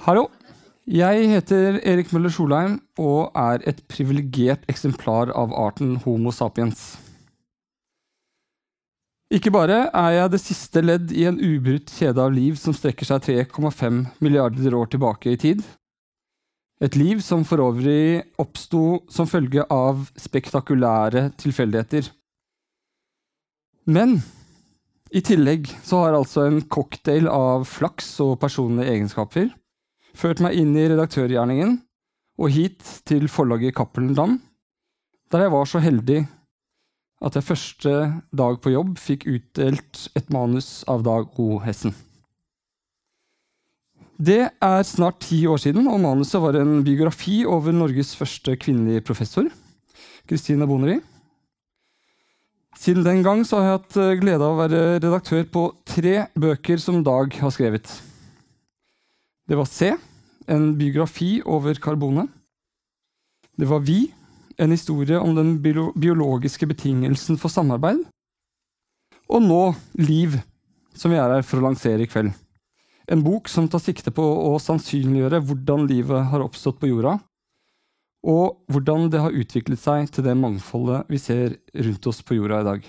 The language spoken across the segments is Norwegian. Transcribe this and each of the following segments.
Hallo, jeg heter Erik Møller Solheim og et privilegert eksemplar av arten Homo sapiens. Ikke bare jeg det siste ledd i en ubrutt kjede av liv som strekker seg 3,5 milliarder år tilbake i tid. Et liv som for øvrig oppstod som følge av spektakulære tilfeldigheter. Men i tillegg så har altså en cocktail av flaks og personlige egenskaper ført meg inn i redaktørgjerningen og hit til forlaget Cappelen Damm, der jeg var så heldig at jeg første dag på jobb fikk utdelt et manus av Dag O. Hessen. Det snart 10 år siden, og manuset var en biografi over Norges første kvinnelige professor, Kristine Bondevie. Siden den gang så har jeg hatt glede av å være redaktør på 3 bøker som Dag har skrevet. Det var C, en biografi over karbonet. Det var Vi, en historie om den biologiske betingelsen for samarbeid. Og nå Liv, som vi her for å lansere i kveld. En bok som tar sikte på å sannsynliggjøre hvordan livet har oppstått på jorda, og hvordan det har utviklet seg til det mangfoldet vi ser rundt oss på jorda i dag.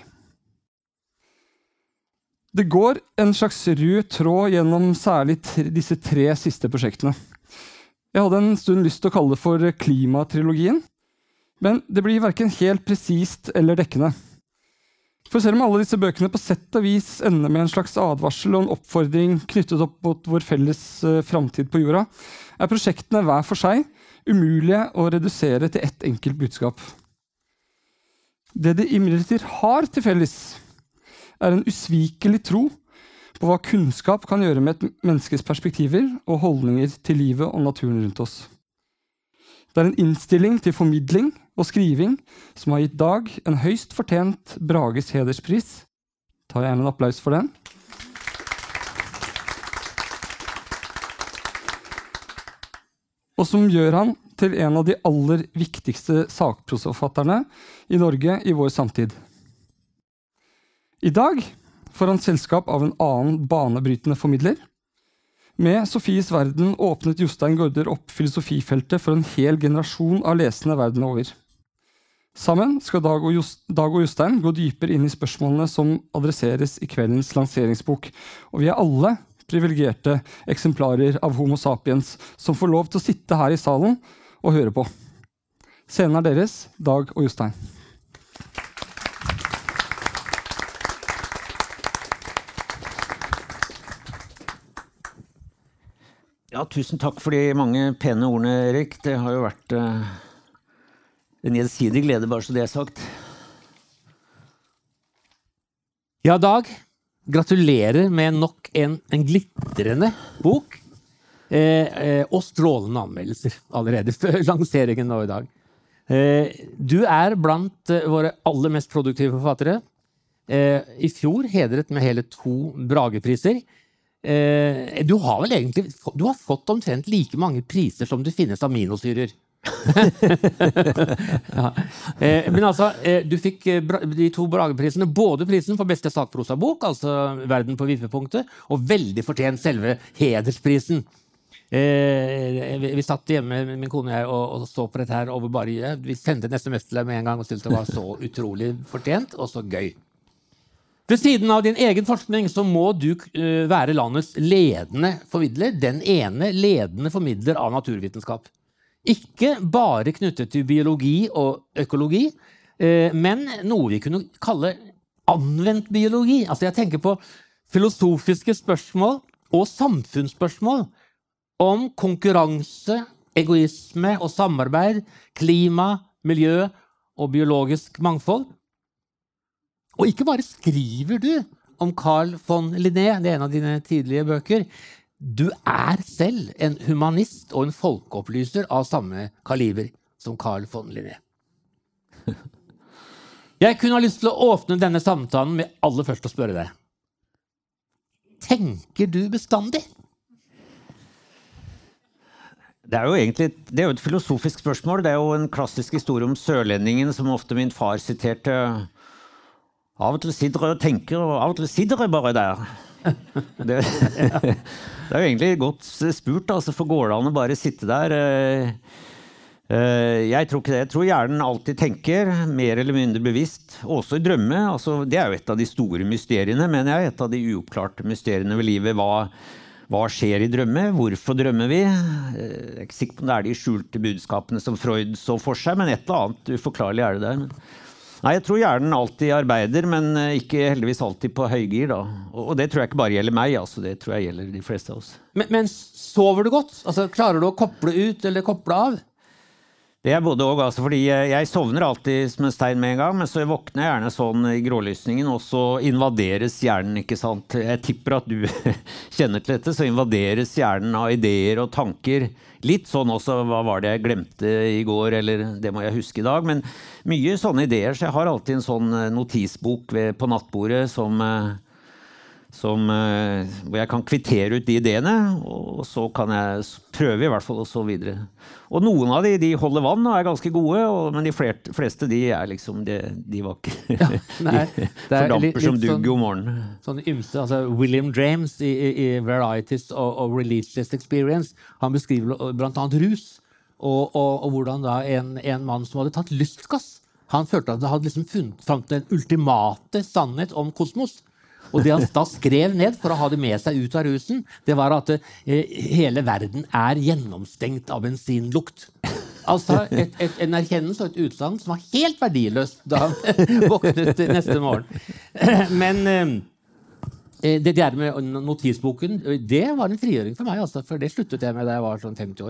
Det går en slags rød tråd gjennom særlig disse 3 siste prosjektene. Jeg hadde en stund lyst til å kalle det for klimatrilogien, men det blir hverken helt presist eller dekkende. For selv om alle disse bøkene på sett og vis ender med en slags advarsel og en oppfordring knyttet opp mot vår felles framtid på jorda, prosjektene hver for seg umulige å redusere til ett enkelt budskap. Det de imidlertid har til felles, en usvikelig tro på hva kunnskap kan gjøre med et menneskes perspektiver og holdninger til livet og naturen rundt oss. Det en innstilling til formidling og skriving som har gitt Dag en høyst fortjent Brages hederspris. Tar jeg gjerne en applaus for den. Og som gjør han til en av de aller viktigste sakprosaforfatterne i Norge i vår samtid. I dag får han selskap av en annen banebrytende formidler. Med Sofies verden åpnet Jostein Gaarder opp filosofifeltet for en hel generasjon av lesende verden over. Sammen skal Dag og Jostein gå dypere inn i spørsmålene som adresseres i kveldens lanseringsbok, og vi alle privilegerte eksemplarer av Homo sapiens som får lov til å sitte her i salen og høre på. Scenen deres, Dag og Jostein. Ja, tusen takk for de mange pene ordene, Erik. Det har jo vært en gjensidig glede, bare så det sagt. Ja, Dag, gratulerer med nok en glitrende bok og strålende anmeldelser allerede før lanseringen nå i dag. Du blant våre aller mest produktive forfattere. I fjor hedret med hele 2 Bragepriser. Du har vel egentlig fått omtrent like mange priser som det finnes aminosyrer. Ja. Men altså, du fikk de 2 Brageprisene, både prisen for beste sakprosabok, altså Verden på vippepunktet, og veldig fortjent selve hedersprisen. Vi satt hjemme, min kone og jeg, og så på dette her over bare, vi sendte en SMS til deg med en gang og syntes det var så utrolig fortjent og så gøy. Ved siden av din egen forskning så må du være landets ledende formidler, den ene ledende formidler av naturvitenskap. Ikke bare knyttet til biologi og økologi, men noe vi kunne kalle anvendt biologi. Altså jeg tenker på filosofiske spørsmål og samfunnsspørsmål om konkurranse, egoisme og samarbeid, klima, miljø og biologisk mangfold. Og ikke bare skriver du om Carl von Linné, det en av dine tidlige bøker. Du selv en humanist og en folkeopplyser av samme kaliber som Carl von Linné. Jeg kunne ha lyst til å åpne denne samtalen med aller først å spørre deg. Tenker du bestandig? Det jo egentlig et filosofisk spørsmål. Det jo en klassisk historie om sørlendingen som ofte min far siterte. Av og til sitter jeg og tenker, og av og til sitter jeg bare der. Det, det jo egentlig godt spurt, altså, for går det an å bare sitte der? Jeg tror ikke det. Jeg tror hjernen alltid tenker, mer eller mindre bevisst, også i drømme. Altså, det jo et av de store mysteriene, men jeg et av de uoppklarte mysteriene ved livet. Hva skjer i drømme? Hvorfor drømmer vi? Jeg ikke sikker på om det de skjulte budskapene som Freud så for seg, men et eller annet uforklarlig det der. Nei, jeg tror hjernen alltid arbeider, men ikke heldigvis alltid på høygir da. Og det tror jeg ikke bare gjelder meg, altså. Det tror jeg gjelder de fleste av oss. Men sover du godt? Altså, klarer du å koble ut eller koble av? Det både og, altså, fordi jeg sovner alltid som en stein med en gang, men så våkner jeg gjerne sånn i grålysningen, og så invaderes hjernen, ikke sant? Jeg tipper at du kjenner til dette, så invaderes hjernen av ideer og tanker. Litt sånn også, hva var det jeg glemte i går, eller det må jeg huske i dag, men mye sånne ideer, så jeg har alltid en sånn notisbok på nattbordet hvor jeg kan kvittere ut de ideene, og så kan jeg prøve i hvert fall, og så videre. Og noen av de holder vann og ganske gode, men de fleste de liksom, de var ikke ja, nei, fordamper som dugg om morgenen. Sånn ymse, altså William James i Varieties of Religious Experience, han beskriver blant annet rus, og hvordan da en mann som hadde tatt lystgass, han følte at det hadde liksom funnet frem til den ultimate sannhet om kosmos. Og det han da skrev ned for å ha det med seg ut av rusen, det var at hele verden gjennomstengt av bensinlukt. Altså en erkjennelse og et utsagn som var helt verdiløst da han våknet neste morgen. Men det der med notisboken, det var en frigjøring for meg, altså, for det sluttet jeg med da jeg var sånn 50 år.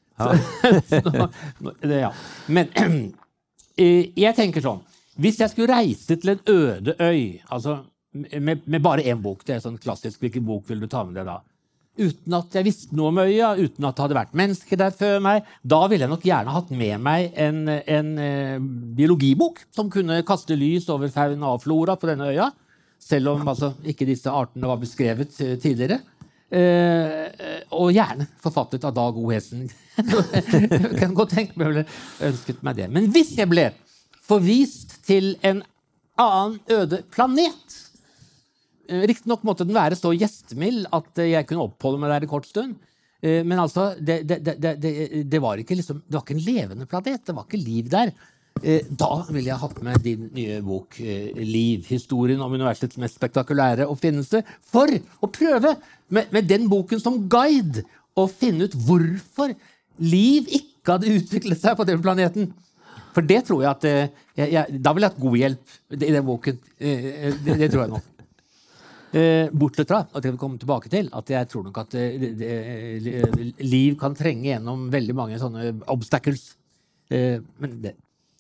Ja. Men jeg tenker sånn, hvis jeg skulle reise til en øde øy, altså med bare en bok, det sånn klassisk, hvilken bok vil du ta med deg da? Uten at jeg visste noe om øya, uten at det hadde vært mennesker der før meg, da ville jeg nok gjerne hatt med meg en biologibok som kunne kaste lys over fauna og flora på denne øya, selv om altså, ikke disse artene var beskrevet tidligere. Og gjerne forfattet av Dag O. Hesen. Jeg kan godt tenke meg ønsket meg det. Men hvis jeg ble forvist til en annen øde planet, riktig nok måtte den være så gjestemild at jeg kunne oppholde meg der i kort stund. Men altså, det var ikke en levende planet, det var ikke liv der. Da ville jeg hatt med din nye bok, Liv, historien om universets mest spektakulære oppfinnelse, for å prøve med den boken som guide å finne ut hvorfor liv ikke hadde utviklet seg på den planeten. For det tror jeg at, da vil jeg hatt god hjelp i den boken, det tror jeg nok. Bortsett fra at jeg vil komme tilbake til at jeg tror nok at liv kan trenge gjennom veldig mange sånne obstacles. Men det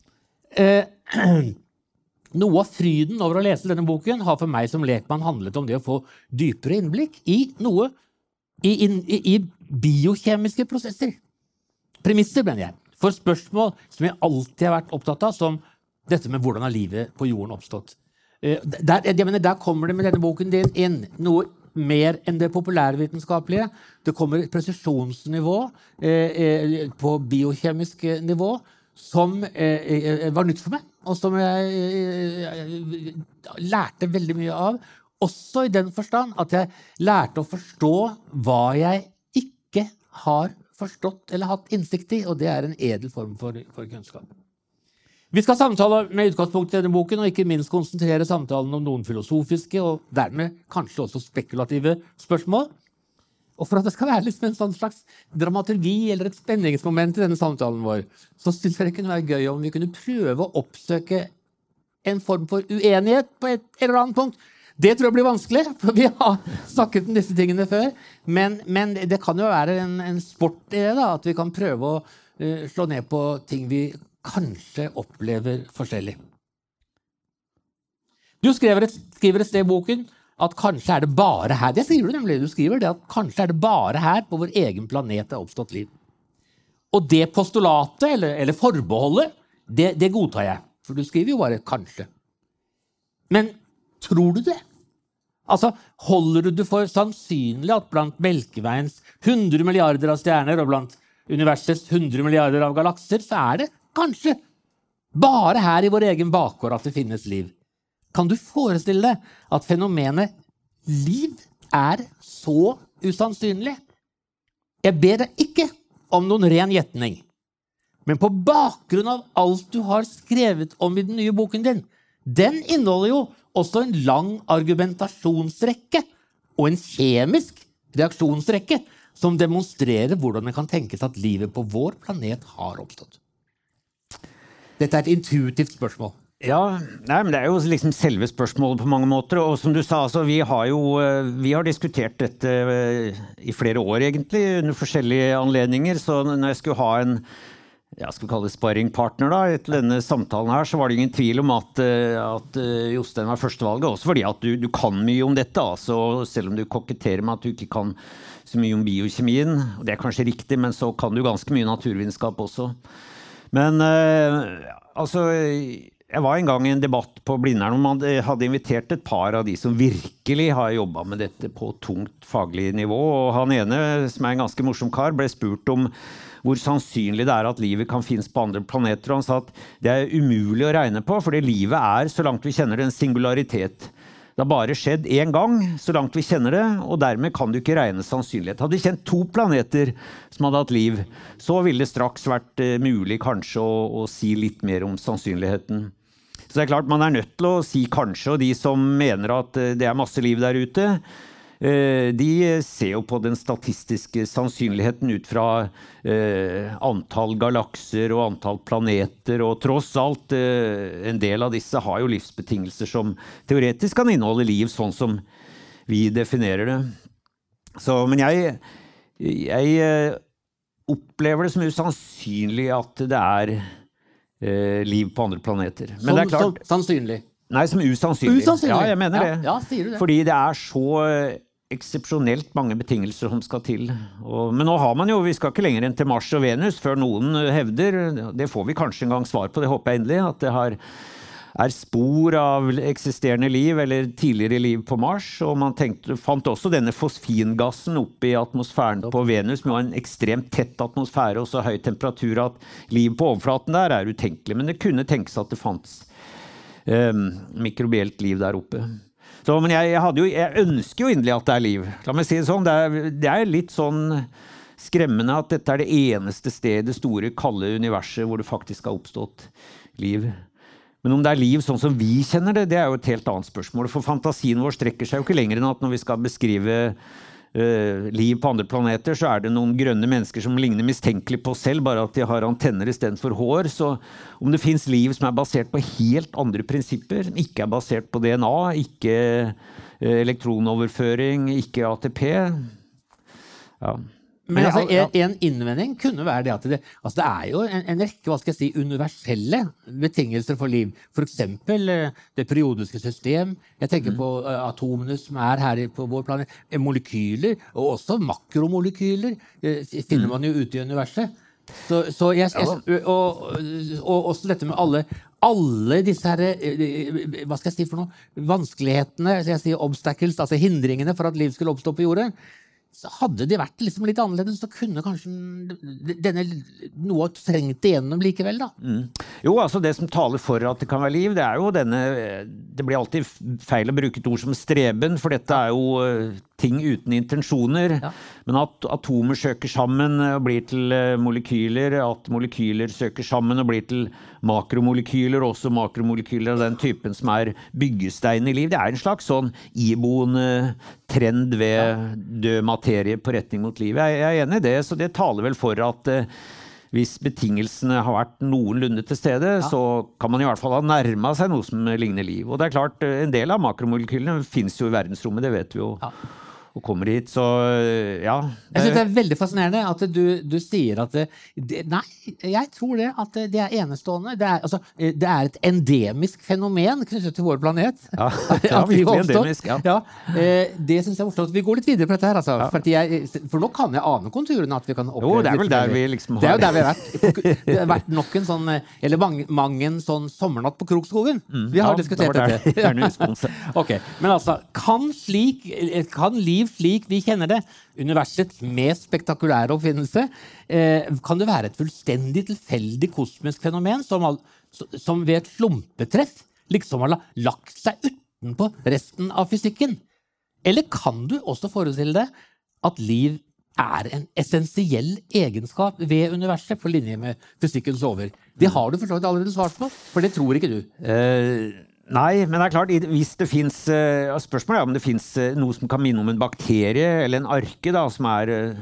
noe av fryden over å lese denne boken har for meg som lekmann handlet om det å få dypere innblikk i noe i biokjemiske prosesser. Premisser, mener jeg, for spørsmål som jeg alltid har vært opptatt av, som dette med hvordan har livet på jorden oppstått. Der kommer det med denne boken din inn noe mer enn det populærvitenskapelige. Det kommer et presisjonsnivå på biokjemisk nivå som var nytt for meg, og som jeg lærte veldig mye av. Også i den forstand at jeg lærte å forstå hva jeg ikke har forstått eller hatt innsikt i, og det en edel form for kunnskap. Vi skal samtale med utgangspunkt i denne boken, og ikke minst konsentrere samtalen om noen filosofiske og dermed kanskje også spekulative spørsmål. Og for at det skal være liksom en sånn slags dramaturgi eller et spenningsmoment i denne samtalen vår, så synes jeg det kunne være gøy om vi kunne prøve å oppsøke en form for uenighet på et eller annet punkt. Det tror jeg blir vanskelig, for vi har snakket om disse tingene før, men det kan jo være en sport i det da, at vi kan prøve å slå ned på ting vi kanskje opplever forskjellig. Du skriver et sted i boken at kanskje det bare her, det skriver du nemlig, du skriver det at kanskje det bare her på vår egen planet oppstått liv. Og det postulatet, eller forbeholdet, det godtar jeg, for du skriver jo bare kanskje. Men tror du det? Altså, holder du det for sannsynlig at blant Melkeveiens 100 milliarder av stjerner og blant universets 100 milliarder av galakser, så det kanskje bare her i vår egen bakgård at det finnes liv? Kan du forestille deg at fenomenet liv så usannsynlig. Jeg ber deg ikke om noen ren gjetning, men på bakgrunn av alt du har skrevet om i den nye boken din, den inneholder jo også en lang argumentasjonsrekke og en kjemisk reaksjonsrekke som demonstrerer hvordan det kan tenkes at livet på vår planet har oppstått. Dette er et intuitivt spørsmål. Ja, nei, men det er jo liksom selve spørsmålet på mange måter, og som du sa, altså, vi har diskutert dette i flere år egentlig, under forskjellige anledninger, så når jeg skulle ha en, jeg skal kalle det sparringpartner da, til denne samtalen her, så var det ingen tvil om at Jostein var førstevalget, også fordi at du kan mye om dette, altså, selv om du koketterer med at du ikke kan så mye om biokjemien, og det er kanskje riktig, men så kan du ganske mye naturvitenskap også. Men altså, jeg var en gang i en debatt på Blindern, og man hadde invitert et par av de som virkelig har jobbet med dette på tungt faglig nivå, og han ene, som er en ganske morsom kar, ble spurt om hvor sannsynlig det er at livet kan finnes på andre planeter, og han sa at det er umulig å regne på, fordi livet er, så langt vi kjenner det, en singularitet. Det har bare skjedd en gang, så langt vi kjenner det, og dermed kan du ikke regne sannsynlighet. Hadde vi kjent 2 planeter som hadde hatt liv, så ville det straks vært mulig kanskje å si litt mer om sannsynligheten. Så det er klart man er nødt til å si kanskje, og de som mener at det er masse liv der ute, de ser jo på den statistiske sannsynligheten ut fra antall galakser og antall planeter, og tross alt en del av disse har jo livsbetingelser som teoretisk kan inneholde liv sånn som vi definerer det. Så, men jeg opplever det som usannsynlig at det er liv på andre planeter. Men det er klart, sannsynlig? Nei, som usannsynlig. Usannsynlig? Ja, jeg mener det. Ja, sier du det. Fordi det er så eksepsjonelt mange betingelser som skal til. Men nå har man jo, vi skal ikke lenger enn til Mars og Venus, før noen hevder, det får vi kanskje en gang svar på, det håper jeg endelig, at det er spor av eksisterende liv, eller tidligere liv på Mars, og man fant også denne fosfingassen oppe i atmosfæren på Venus, med en ekstremt tett atmosfære og så høy temperatur at liv på overflaten der er utenkelig, men det kunne tenkes at det fantes mikrobielt liv der oppe. Så, men jeg ønsker jo inderlig at det er liv. La meg si det sånn, det er litt sånn skremmende at dette er det eneste stedet, det store, kalde universet, hvor det faktisk har oppstått liv. Men om det er liv sånn som vi kjenner det, det er jo et helt annet spørsmål. For fantasien vår strekker seg jo ikke lenger enn at når vi skal beskrive liv på andre planeter, så er det noen grønne mennesker som ligner mistenkelig på oss selv, bare at de har antenner i stedet for hår. Så om det finnes liv som er basert på helt andre prinsipper, som ikke er basert på DNA, ikke elektronoverføring, ikke ATP, ja. Men altså, en innvending kunne være det at det er jo en rekke, hva skal jeg si, universelle betingelser for liv. For eksempel det periodiske system, jeg tenker på atomene som er her på vår planet, molekyler, og også makromolekyler, finner man jo ute i universet. Og også dette med alle disse her, hva skal jeg si for noe, vanskelighetene, jeg sier obstacles, altså hindringene for at liv skulle oppstå på jorden, så hadde det vært liksom litt annerledes, så kunne kanskje noe trengt igjennom likevel da. Jo, altså det som taler for at det kan være liv, det er jo det blir alltid feil å bruke et ord som streben, for dette er jo ting uten intensjoner, men at atomer søker sammen og blir til molekyler, at molekyler søker sammen og blir til makromolekyler, også makromolekyler av den typen som er byggestein i liv, det er en slags sånn iboende trend ved død materie på retning mot liv. Jeg er enig i det, så det taler vel for at hvis betingelsene har vært noenlunde til stede, så kan man i hvert fall ha nærmet seg noe som ligner liv. Og det er klart, en del av makromolekylene finnes jo i verdensrommet, det vet vi jo. Og kommer hit, så ja. Jeg synes det er veldig fascinerende at du sier at nei, jeg tror det at det er enestående. Det er et endemisk fenomen knyttet til vår planet. Ja, virkelig endemisk, ja. Det synes jeg er morsomt. Vi går litt videre på dette her, altså. For nå kan jeg ane konturene at vi kan oppleve. Jo, det er vel der vi liksom har. Det er jo der vi har vært. Det har vært nok en sånn, eller mange en sånn sommernatt på Krokskogen. Vi har diskutert dette. Ok, men altså, kan liv slik vi kjenner det, universets mest spektakulære oppfinnelse, kan det være et fullstendig tilfeldig kosmisk fenomen som ved et slumpetreff liksom har lagt seg utenpå resten av fysikken? Eller kan du også forestille deg at liv en essensiell egenskap ved universet på linje med fysikkens lover? Det har du forstått allerede svart på, for det tror ikke du. Nei, men det klart, hvis det finnes, spørsmålet om det finnes noe som kan minne om en bakterie, eller en arke da, som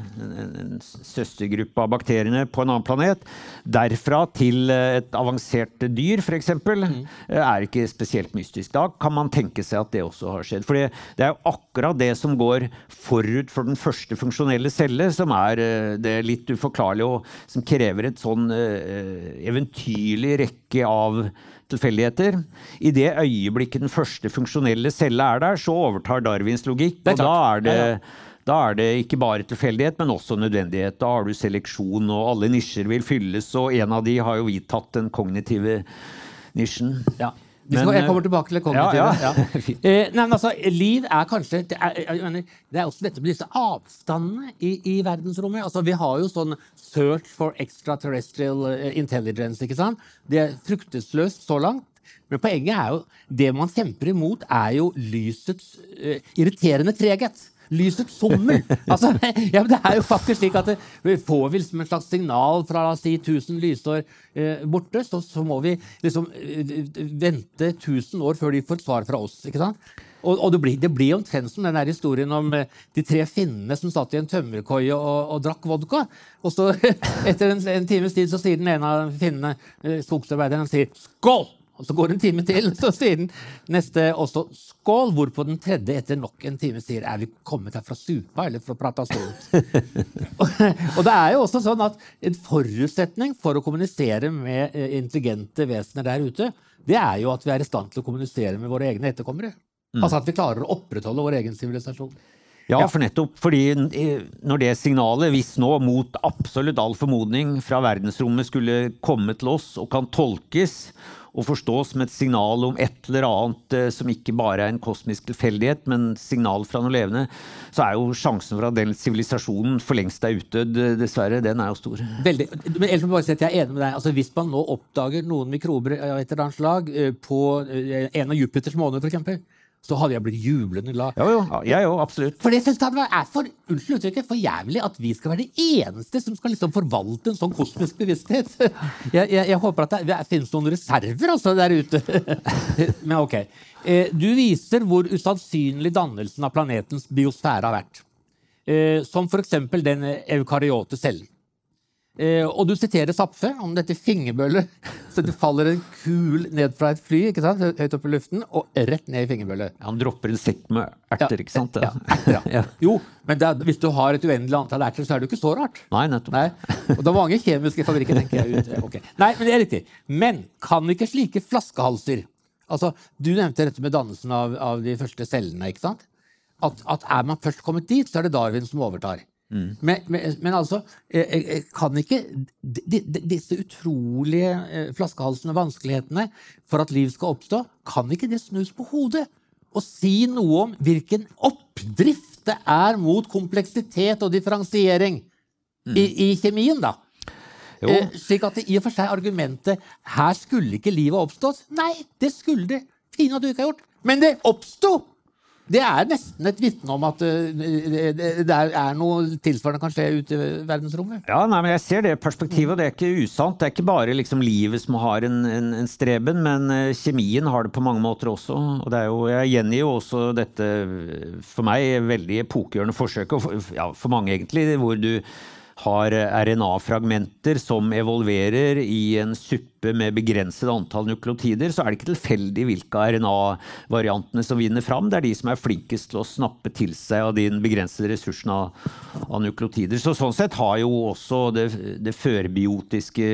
en søstergruppe av bakteriene på en annen planet, derfra til et avansert dyr, for eksempel, ikke spesielt mystisk. Da kan man tenke seg at det også har skjedd. For det jo akkurat det som går forut for den første funksjonelle celle, som det litt uforklarlige, og som krever et sånn eventyrlig rekke av tilfeldigheter. I det øyeblikket den første funksjonelle celle der, så overtar Darwins logikk, og da det ikke bare tilfeldighet, men også nødvendighet. Da har du seleksjon, og alle nisjer vil fylles, og en av de har jo vi tatt den kognitive nisjen. Ja. Jeg kommer tilbake til det kognitive. Nei, men altså, liv kanskje, det også dette med disse avstandene i verdensrommet. Altså, vi har jo sånn search for extraterrestrial intelligence, ikke sant? Det fruktesløst så langt. Men poenget jo, det man kjemper imot jo lysets irriterende treghet. Lysets sommel. Altså, ja, men det jo faktisk slik at vi får vi liksom en slags signal fra, la oss si, 1000 lysår borte, så må vi liksom vente 1000 år før de får et svar fra oss, ikke sant? Og det blir omtrent som den der historien om de 3 finnene som satt i en tømmerkoie og drakk vodka. Og så etter en times tid så sier den ene av finnene, skogsarbeideren, sier «Skål!» Og så går en time til, så sier den neste også «Skål!» Hvorpå den tredje etter nok en time sier vi kommet her fra supa, eller fra å prate stort? Og det jo også sånn at en forutsetning for å kommunisere med intelligente vesener der ute, det jo at vi i stand til å kommunisere med våre egne etterkommere. Altså at vi klarer å opprettholde vår egen sivilisasjon. Ja, for nettopp, fordi når det signalet, hvis nå mot absolutt all formodning fra verdensrommet skulle komme til oss og kan tolkes og forstås som et signal om et eller annet som ikke bare en kosmisk tilfeldighet, men signal fra noe levende, så jo sjansen for at den sivilisasjonen for lengst utdødd, dessverre, den jo stor. Veldig. Men ellers må jeg bare si at jeg enig med deg. Altså, hvis man nå oppdager noen mikrober av et eller annet slag på en av Jupiters måneder, for eksempel, så hadde jeg blitt jublende glad. Jo, absolutt. For det synes jeg for, unnskyld uttrykket, for jævlig at vi skal være det eneste som skal liksom forvalte en sånn kosmisk bevissthet. Jeg håper at det finnes noen reserver altså, der ute. Men ok. Du viser hvor usannsynlig dannelsen av planetens biosfære har vært. Som for eksempel den eukaryote cellen. Og du siterer Zapffe om dette fingerbøllet, så det faller en kul ned fra et fly, ikke sant, høyt opp i luften, og rett ned i fingerbøllet. Han dropper en sekk med erter, ikke sant? Ja, erter, ja. Jo, men hvis du har et uendelig antall erter, så det jo ikke så rart. Nei, nettopp. Nei. Og det mange kjemiske fabrikker, tenker jeg ut. Okay. Nei, men det riktig. Men kan ikke slike flaskehalser, altså, du nevnte dette med dannelsen av de første cellene, ikke sant? At man først kommet dit, så det Darwin som overtar. Men altså, kan ikke disse utrolige flaskehalsene og vanskelighetene for at liv skal oppstå, kan ikke det snus på hodet og si noe om hvilken oppdrift det mot kompleksitet og differensiering i kjemien da? Slik at det i og for seg argumentet her skulle ikke livet oppstått. Nei, det skulle det pinadø ikke ha gjort, men det oppstod! Det nesten et vittne om at det noe tilsvarende kan skje ute i verdensrommet. Ja, nei, men jeg ser det perspektivet, og det ikke usant. Det ikke bare liksom livet som har en streben, men kjemien har det på mange måter også. Og det jo, jeg gjengir jo også dette, for meg, veldig epokegjørende forsøk, og for mange egentlig, hvor du har RNA-fragmenter som evolverer i en suppe med begrenset antall nukleotider, så det ikke tilfeldig hvilke RNA-variantene som vinner fram. Det de som flinkest til å snappe til seg av den begrensede ressursen av nukleotider. Så sånn sett har jo også det førbiotiske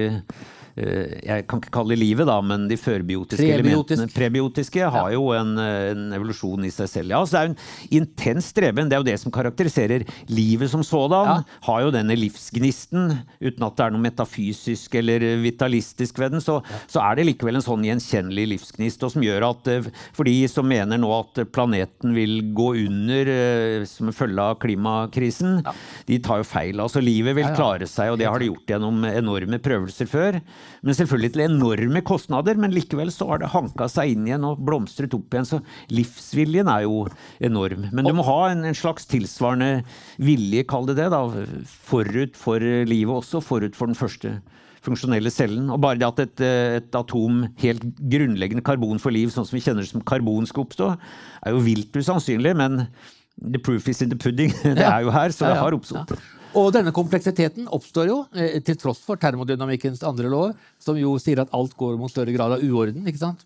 jeg kan ikke kalle det livet da, men de førbiotiske elementene, prebiotiske, har jo en evolusjon i seg selv. Ja, så det en intens streben, det jo det som karakteriserer livet som sådan, har jo denne livsgnisten, uten at det noe metafysisk eller vitalistisk ved den, så det likevel en sånn gjenkjennelig livsgnist, og som gjør at, for de som mener nå at planeten vil gå under som en følge av klimakrisen, de tar jo feil. Altså livet vil klare seg, og det har de gjort gjennom enorme prøvelser før. men selvfølgelig til enorme kostnader, men likevel så har det hanket seg inn igjen og blomstret opp igjen, så livsviljen jo enorm. Men du må ha en slags tilsvarende vilje, kall det da, forut for livet også, forut for den første funksjonelle cellen, og bare det at et atom, helt grunnleggende karbon for liv, sånn som vi kjenner det som karbon skal oppstå, jo vilt usannsynlig, men the proof is in the pudding, det jo her, så det har oppstått. Og denne kompleksiteten oppstår jo, til tross for termodynamikkens andre lov, som jo sier at alt går mot større grad av uorden, ikke sant?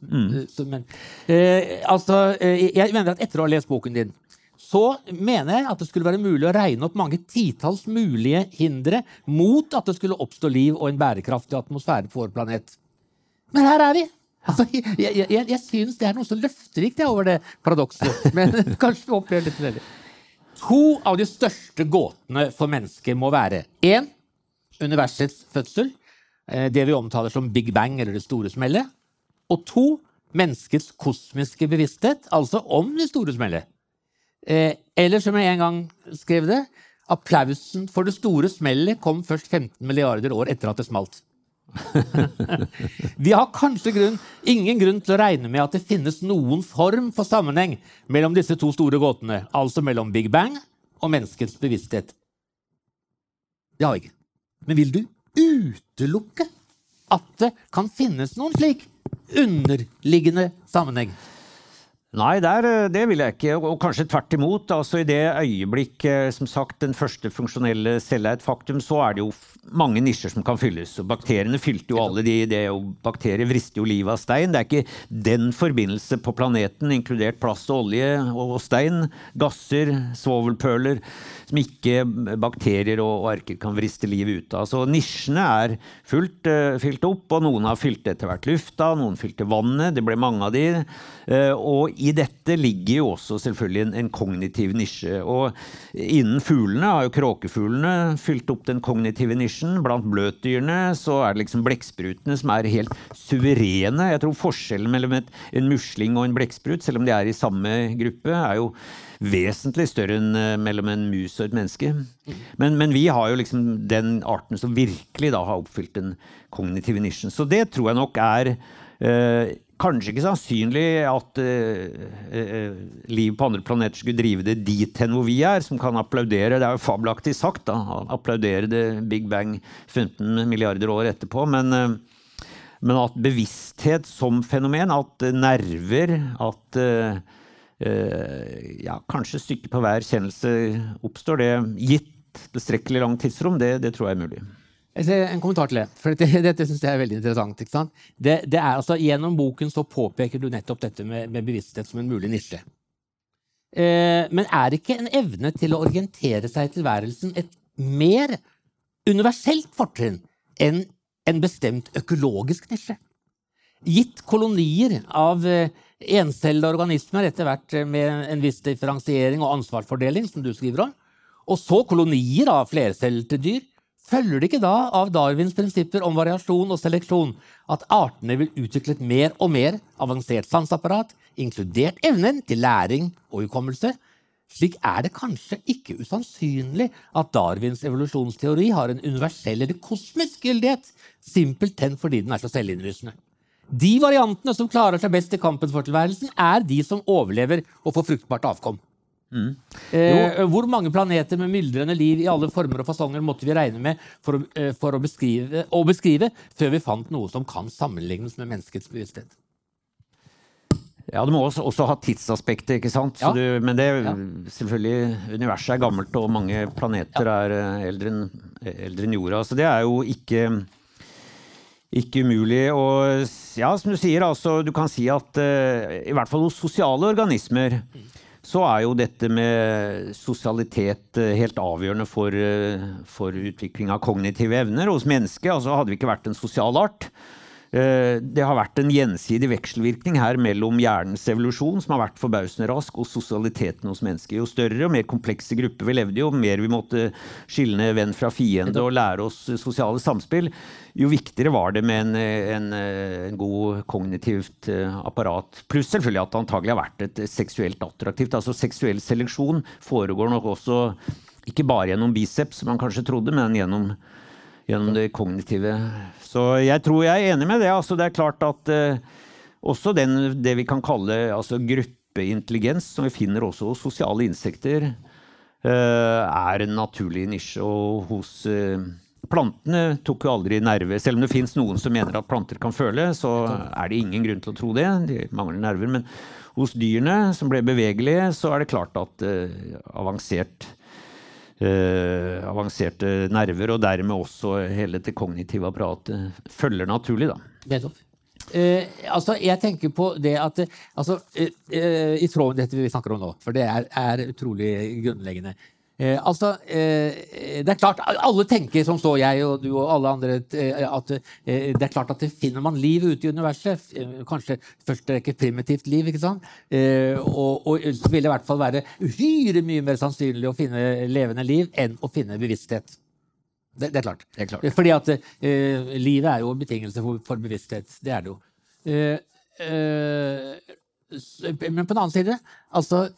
Jeg mener at etter å ha lest boken din, så mener jeg at det skulle være mulig å regne opp mange titals mulige hindre mot at det skulle oppstå liv og en bærekraftig atmosfære på vår planet. Men her vi. Altså, jeg synes det noe så løfterikt over det paradokset, men kanskje vi opplever litt veldig. 2 av de største gåtene for mennesker må være 1. Universets fødsel, det vi omtaler som Big Bang eller det store smellet, og 2. Menneskets kosmiske bevissthet, altså om det store smellet. Eller som jeg en gang skrev det, applausen for det store smellet kom først 15 milliarder år etter at det smalt. Vi har kanskje ingen grunn til å regne med at det finnes noen form for sammenheng mellom disse 2 store gåtene, altså mellom Big Bang og menneskets bevissthet. Det har vi ikke. Men vil du utelukke at det kan finnes noen slik underliggende sammenheng? Nei, det vil jeg ikke, og kanskje tvert imot. Altså, i det øyeblikk, som sagt, den første funksjonelle cella et faktum, så det jo mange nisjer som kan fylles. Og bakteriene fylte jo alle bakterier vrister jo livet av stein. Det ikke den forbindelse på planeten, inkludert plast og olje og stein, gasser, svovelpøler, som ikke bakterier og arker kan vriste livet ut av. Så nisjene fylt opp, og noen har fylt etter hvert lufta, noen fylte vannet, det ble mange av de, og i dette ligger jo også selvfølgelig en kognitiv nisje, og innen fuglene har jo kråkefuglene fylt opp den kognitive nisjen, blant bløtdyrene så det liksom blekksprutene som helt suverene. Jeg tror forskjellen mellom en musling og en blekksprut, selv om de i samme gruppe, jo vesentlig større enn mellom en mus og et menneske. Men vi har jo liksom den arten som virkelig da har oppfylt den kognitive nisjen. Så det tror jeg nok kanskje ikke sannsynlig at liv på andre planeter skulle drive det dit hen hvor vi som kan applaudere, det jo fabelaktig sagt da, applaudere det Big Bang 15 milliarder år etterpå, men at bevissthet som fenomen, at nerver, at kanskje stykke på hver kjennelse oppstår, det gitt tilstrekkelig lang tidsrom, det tror jeg mulig. En kommentar til det, for dette synes jeg veldig interessant, ikke sant? Det altså, gjennom boken så påpeker du nettopp dette med bevissthet som en mulig nisje. Men det ikke en evne til å orientere seg i tilværelsen et mer universelt fortrinn enn en bestemt økologisk nisje? Gitt kolonier av encellede organismer etter hvert med en viss differensiering og ansvarsfordeling, som du skriver om, og så kolonier av flercellede dyr, følger det ikke da av Darwins prinsipper om variasjon og seleksjon at artene vil utvikle et mer og mer avansert sansapparat, inkludert evnen til læring og hukommelse? Slik det kanskje ikke usannsynlig at Darwins evolusjonsteori har en universell eller kosmisk gyldighet, simpelthen fordi den så selvinnlysende. De variantene som klarer seg best i kampen for tilværelsen de som overlever og får fruktbart avkom. Hvor mange planeter med myldrende liv i alle former og fasonger måtte vi regne med for å beskrive før vi fant noe som kan sammenlignes med menneskets bevissthet? Ja, du må også ha tidsaspektet, ikke sant? Ja. Men det selvfølgelig, universet gammelt, og mange planeter eldre enn jorda, så det jo ikke umulig, og ja, som du sier, altså, du kan si at i hvert fall hos sosiale organismer, så jo dette med sosialitet helt avgjørende for utvikling av kognitive evner. Hos mennesker altså, hadde vi ikke vært en sosial art. Det har vært en gjensidig vekselvirkning her mellom hjernens evolusjon, som har vært forbausende rask, og sosialiteten hos mennesker. Jo større og mer komplekse grupper vi levde, jo mer vi måtte skille venn fra fiende og lære oss sosiale samspill, jo viktigere var det med en god kognitivt apparat. Pluss selvfølgelig at det antagelig har vært et seksuelt attraktivt. Altså seksuell seleksjon foregår nok også ikke bare gjennom biceps, som man kanskje trodde, men gjennom det kognitive. Så jeg tror jeg enig med det. Altså, det klart at også det vi kan kalle altså, gruppeintelligens, som vi finner også hos sosiale insekter, en naturlig nisje. Og hos plantene tok jo aldri nerve. Selv om det finnes noen som mener at planter kan føle, så det ingen grunn til å tro det. De mangler nerver. Men hos dyrene, som ble bevegelige, så det klart at avanserte nerver, og dermed også hele det kognitive apparatet, følger naturlig, da. Nettopp. Altså, jeg tenker på det at i tråd med dette vi snakker om nå, for det utrolig grunnleggende. Det klart, alle tenker som så, jeg og du og alle andre, at det klart at det finner man liv ute i universet, kanskje først ikke primitivt liv, ikke sant? Og så vil det i hvert fall være uhyre mye mer sannsynlig å finne levende liv enn å finne bevissthet. Det klart. Fordi at livet jo en betingelse for bevissthet. Det det jo. Men på den annen side, altså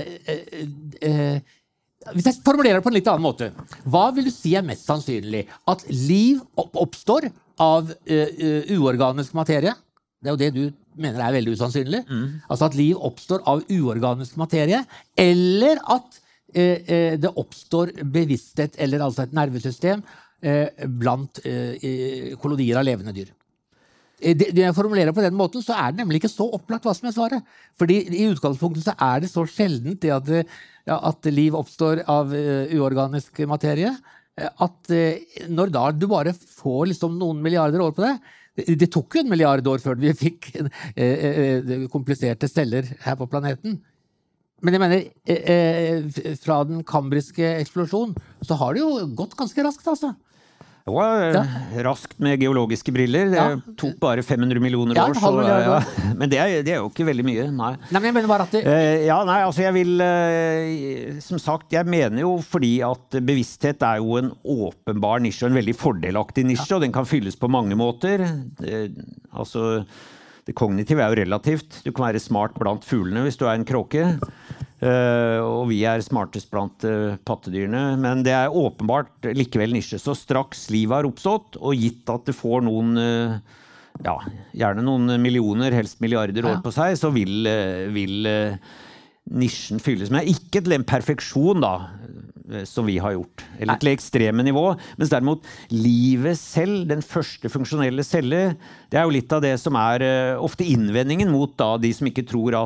hvis jeg formulerer det på en litt annen måte, hva vil du si mest sannsynlig? At liv oppstår av uorganisk materie? Det jo det du mener veldig usannsynlig. Altså at liv oppstår av uorganisk materie, eller at det oppstår bevissthet, eller altså et nervesystem, blant kolonier av levende dyr. Det jeg formulerer på den måten, så det nemlig ikke så opplagt hva som svaret. Fordi i utgangspunktet så det så sjeldent det at liv oppstår av uorganisk materie, at når da du bare får liksom noen milliarder år på det tok jo 1 milliard år før vi fikk kompliserte celler her på planeten. Men jeg mener, fra den kambriske eksplosjonen, så har det jo gått ganske raskt, altså. Det var raskt med geologiske briller. Det tok bare 500 millioner år. Så, men det jo ikke veldig mye. Nei, men jeg mener bare at altså jeg vil som sagt, jeg mener jo fordi at bevissthet jo en åpenbar nisje, en veldig fordelaktig nisje, og den kan fylles på mange måter. Altså, det kognitive jo relativt. Du kan være smart blant fuglene hvis du en kråke. Og vi smartest blant pattedyrene, men det åpenbart likevel nisje. Så straks livet har oppstått, og gitt at det får noen, gjerne noen millioner, helst milliarder år på seg, så vil nisjen fylles. Men ikke til en perfeksjon da, som vi har gjort, eller til ekstreme nivå, mens derimot livet selv, den første funksjonelle celle, det jo litt av det som ofte innvendingen mot da, de som ikke tror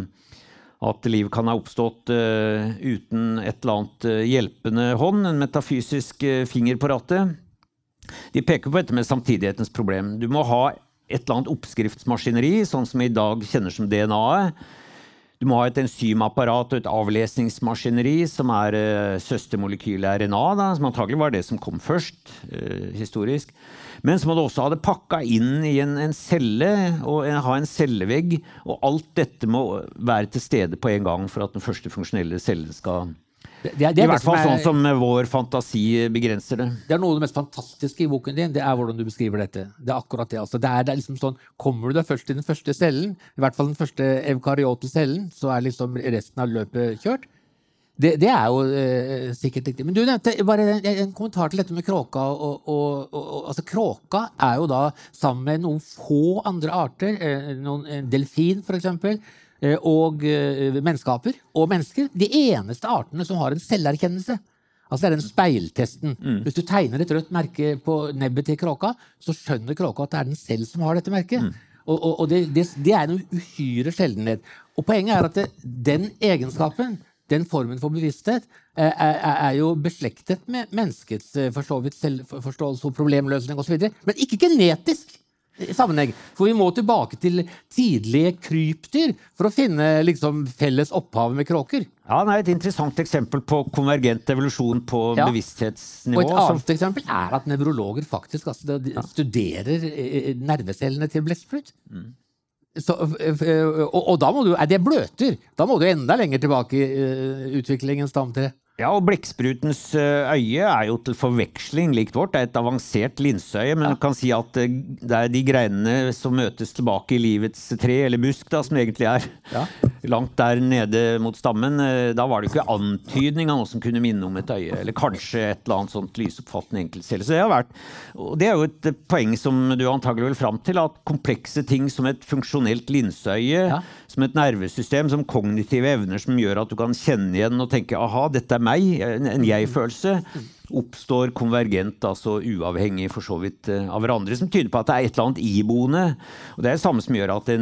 at liv kan ha oppstått uten et eller annet hjelpende hånd, en metafysisk finger på rattet. De peker på dette med samtidighetens problem. Du må ha et eller annet oppskriftsmaskineri, sånn som vi i dag kjenner som DNA. Du må ha et enzymapparat og et avlesningsmaskineri, som søstermolekylet RNA, da, som antagelig var det som kom først, historisk. Men så må du også ha det pakket inn i en celle, og ha en cellevegg, og alt dette må være til stede på en gang for at den første funksjonelle cellen skal... I hvert fall sånn som vår fantasi begrenser det. Det noe av det mest fantastiske i boken din, det hvordan du beskriver dette. Det akkurat det. Altså, det liksom sånn, kommer du deg først i den første cellen, i hvert fall den første eukaryote cellen, så liksom resten av løpet kjørt. Det jo sikkert riktig. Men du nevnte bare en kommentar til dette med kråka. Altså, kråka jo da sammen med noen få andre arter, en delfin for eksempel, og menneskaper og mennesker, de eneste artene som har en selverkjennelse. Altså den speiltesten. Hvis du tegner et rødt merke på nebbet til kråka, så skjønner kråka at det den selv som har dette merket. Og det en uhyre sjeldenhet. Og poenget at den egenskapen, den formen for bevissthet, jo beslektet med menneskets forståelse og problemløsning og så videre, men ikke genetisk sammenheng. For vi må tilbake til tidlige krypdyr for å finne liksom felles opphav med kråker. Ja, det et interessant eksempel på konvergent evolusjon på bevissthetsnivå. Og et annet eksempel at nevrologer faktisk studerer nervecellene til blestfrukt. Så, og da må du, det bløter. Da må du enda lenger tilbake i utviklingens stamtre. Ja, og blekksprutens øye jo til forveksling likt vårt. Det et avansert linseøye, men du kan si at det de greinene som møtes tilbake i livets tre, eller busk da, som egentlig langt der nede mot stammen. Da var det ikke antydning av noe som kunne minne om et øye, eller kanskje et eller annet sånt lysoppfattende enkeltcelle. Så det har vært, og det jo et poeng som du antagelig vil fram til, at komplekse ting som et funksjonelt linseøye, som et nervesystem, som kognitive evner som gjør at du kan kjenne igjen og tenke, aha, dette meg, en jeg-følelse, oppstår konvergent, altså uavhengig for så vidt av hverandre, som tyder på at det et eller annet iboende. Og det det samme som gjør at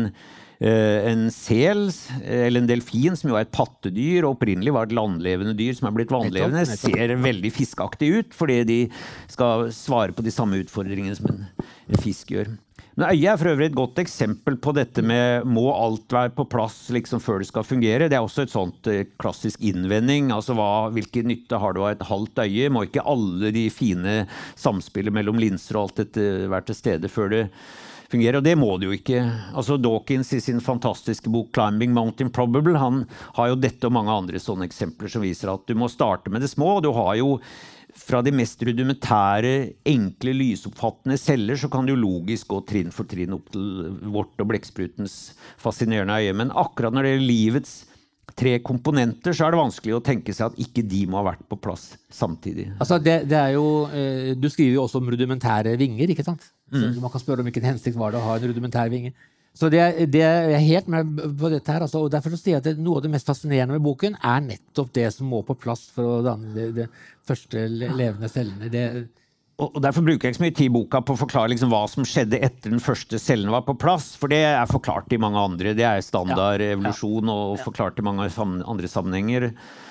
en sel, eller en delfin, som jo et pattedyr, og opprinnelig var et landlevende dyr som blitt vannlevende, ser veldig fiskaktig ut, fordi de skal svare på de samme utfordringene som en fisk gjør. Men øyet for øvrig et godt eksempel på dette med må alt være på plass liksom før det skal fungere. Det også et sånt klassisk innvending. Altså hvilken nytte har du av et halvt øye? Må ikke alle de fine samspillet mellom linser og alt dette være til stede før det fungerer? Og det må det jo ikke. Altså Dawkins i sin fantastiske bok Climbing Mount Improbable, han har jo dette og mange andre sånne eksempler som viser at du må starte med det små, og du har jo fra de mest rudimentære, enkle, lysoppfattende celler, så kan du logisk gå trinn for trinn opp til vårt og blekksprutens fascinerende øye. Men akkurat når det livets tre komponenter, så det vanskelig å tenke seg at ikke de må ha vært på plass samtidig. Altså, det jo, du skriver jo også om rudimentære vinger, ikke sant? Så man kan spørre om hvilken hensikt var det å ha en rudimentær vinge. Så det helt med på dette her, altså, og derfor så sier jeg at noe av det mest fascinerende med boken nettopp det som må på plass for å danne de første levende cellene. Og derfor bruker jeg ikke så mye tid i boka på å forklare liksom hva som skjedde etter den første cellen var på plass, for det forklart i mange andre. Det standard evolusjon og forklart i mange andre sammenhenger.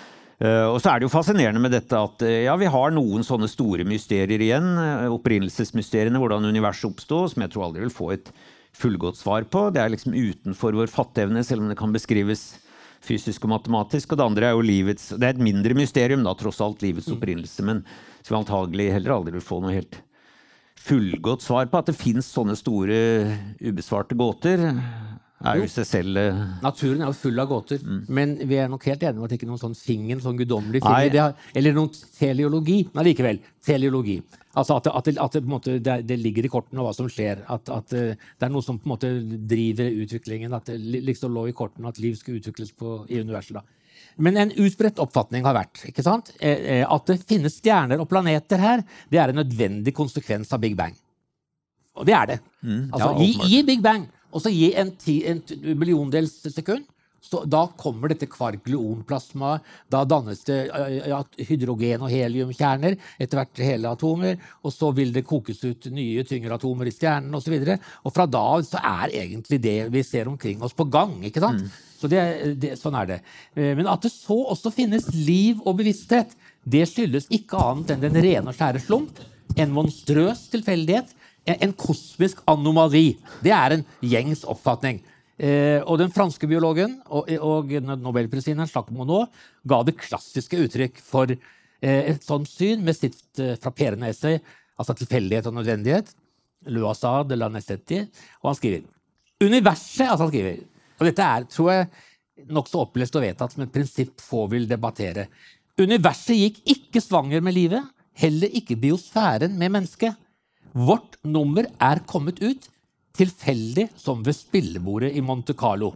Og så det jo fascinerende med dette at vi har noen sånne store mysterier igjen, opprinnelsesmysteriene, hvordan universet oppstod, som jeg tror aldri vil få et fullgodt svar på. Det liksom utenfor vår fatteevne, selv om det kan beskrives fysisk og matematisk. Og det andre jo livets, det et mindre mysterium da, tross alt livets opprinnelse, men som vi antagelig heller aldri vil få noe helt fullgodt svar på. At det finnes sånne store ubesvarte gåter, jo seg selv... Naturen jo full av gåter, men vi nok helt enige om at det ikke er noen sånn finger, sånn guddommelig finger, eller noen teleologi, men likevel, teleologi. Altså at det på en måte det ligger i kortene hva som skjer, at det noe som på en måte driver utviklingen, at det liksom lå i kortene at liv skulle utvikles i universet da. Men en utbredt oppfatning har vært, ikke sant? At det finnes stjerner og planeter her, det en nødvendig konsekvens av Big Bang. Og det det. Altså, gi Big Bang, og så gi en milliondels sekund, så da kommer dette kvark-gluonplasma, da dannes det hydrogen- og heliumkjerner, etter hvert hele atomer, og så vil det kokes ut nye tyngre atomer i stjernen, og så videre. Og fra da så egentlig det vi ser omkring oss på gang, ikke sant? Så sånn det. Men at det så også finnes liv og bevissthet, det skyldes ikke annet enn den rene og skjære slump, en monstrøs tilfeldighet, en kosmisk anomali. Det en gjengs oppfatning. Og den franske biologen og Nobelprisvinneren Jacques Monod ga det klassiske uttrykk for et sånt syn med sitt frapperende essay, altså tilfeldighet og nødvendighet, Le hasard de la nécessité, og han skriver universet, altså han skriver, og dette tror jeg nok så opplest og vedtatt som et prinsipp få vil debattere. Universet gikk ikke svanger med livet, heller ikke biosfæren med mennesket. Vårt nummer kommet ut tilfeldig som ved spillebordet i Monte Carlo.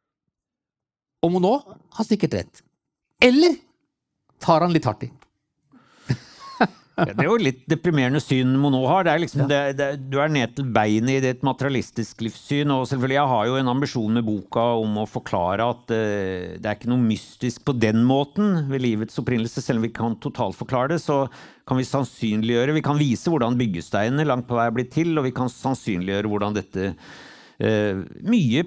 Og Monod har sikkert rett. Eller tar han litt hardt i? Det jo litt deprimerende syn Monod har. Det liksom, du ned til beinet i et materialistisk livssyn, og selvfølgelig jeg har jo en ambisjon med boka om å forklare at det ikke noe mystisk på den måten ved livets opprinnelse, selv om vi kan totalforklare det, så kan vi sannsynliggjøre, vi kan vise hvordan byggesteinene langt på vei blitt til, og vi kan sannsynliggjøre hvordan dette mye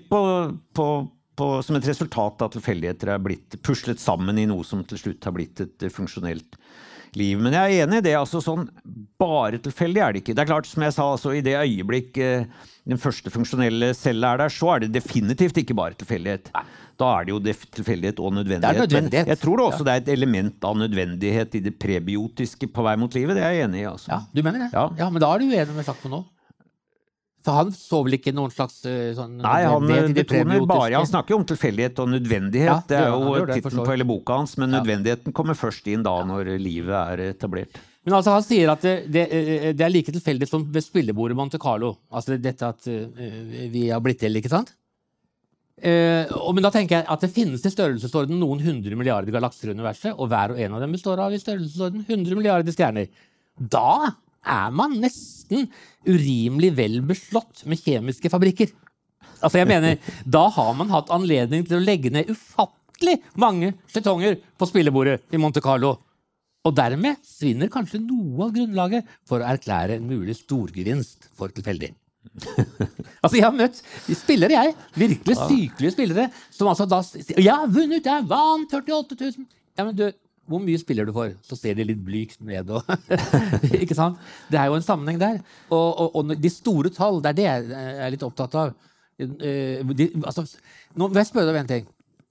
som et resultat av tilfeldigheter blitt puslet sammen i noe som til slutt har blitt et funksjonelt liv. Men jeg enig i det, altså sånn bare tilfeldig det ikke. Det klart, som jeg sa, altså, i det øyeblikk den første funksjonelle cella der, så det definitivt ikke bare tilfeldighet. Da det jo tilfeldighet og nødvendighet. Men jeg tror det også det et element av nødvendighet i det prebiotiske på vei mot livet. Det jeg enig i, altså. Ja, du mener det? Ja, men da du uenig med Jacques Monod. For han så vel ikke noen slags sånn... Nei, han betoner bare, han snakker jo om tilfeldighet og nødvendighet. Ja, det er jo han gjør det, titlen på hele boka hans, men nødvendigheten kommer først inn da når livet er etablert. Men altså han sier at det er like tilfeldig som ved spillebordet Monte Carlo. Altså dette at vi har blitt til, ikke sant? Men da tenker jeg at det finnes i størrelsesorden noen 100 milliarder galakser i universet, og hver og en av dem består av i størrelsesorden 100 milliarder stjerner. Da er man nesten urimelig vel beslått med kjemiske fabrikker. Altså jeg mener, da har man hatt anledning til å legge ned ufattelig mange skjetonger på spillebordet i Monte Carlo. Og dermed svinner kanskje noe av grunnlaget for å erklære en mulig storgevinst for tilfeldig. Altså jeg har møtt spillere, virkelig sykelige spillere, som altså da sier, jeg har vunnet, jeg vant 48 000. Ja, men du, hvor mye spiller du for? Så ser de litt blygt ned. Ikke sant? Det er jo en sammenheng der. Og de store tall, det er det jeg er litt opptatt av. Altså, nå vil jeg spørre deg om en ting.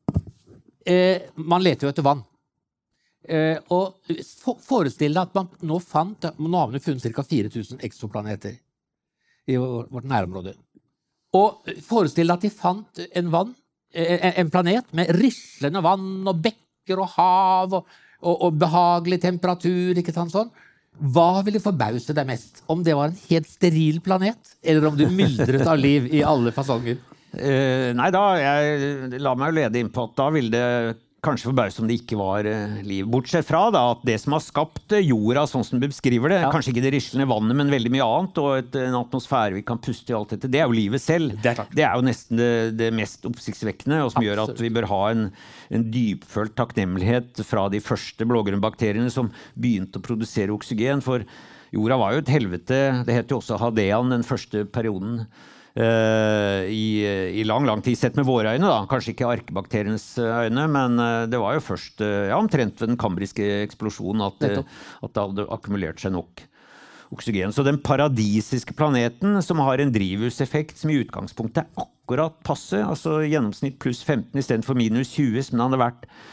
Man leter jo etter vann. Og forestill deg at man nå har vi funnet ca. 4000 eksoplaneter i vårt nærområde. Og forestill deg at de fant en planet med rislende vann og bekker og hav og behagelig temperatur, ikke sant sånn? Hva ville forbause deg mest? Om det var en helt steril planet, eller om du myldret av liv i alle fasonger? Nei, la meg jo lede inn på at da ville det kanskje forbause om det ikke var liv. Bortsett fra da, at det som har skapt jorda, sånn som du beskriver det, kanskje ikke det rislende vannet, men veldig mye annet, og en atmosfære vi kan puste i alt dette, det er jo livet selv. Det er jo nesten det mest oppsiktsvekkende, og som gjør at vi bør ha en dypfølt takknemlighet fra de første blågrønne bakteriene som begynte å produsere oksygen, for jorda var jo et helvete. Det heter jo også Hadean, den første perioden, i lang tid sett med våre øyne da, kanskje ikke arkebakterienes øyne, men det var jo først omtrent ved den kambriske eksplosjonen at det hadde akkumulert seg nok oksygen. Så den paradisiske planeten som har en drivhuseffekt som i utgangspunktet er akkurat passe, altså gjennomsnitt pluss 15 i stedet for minus 20 som det hadde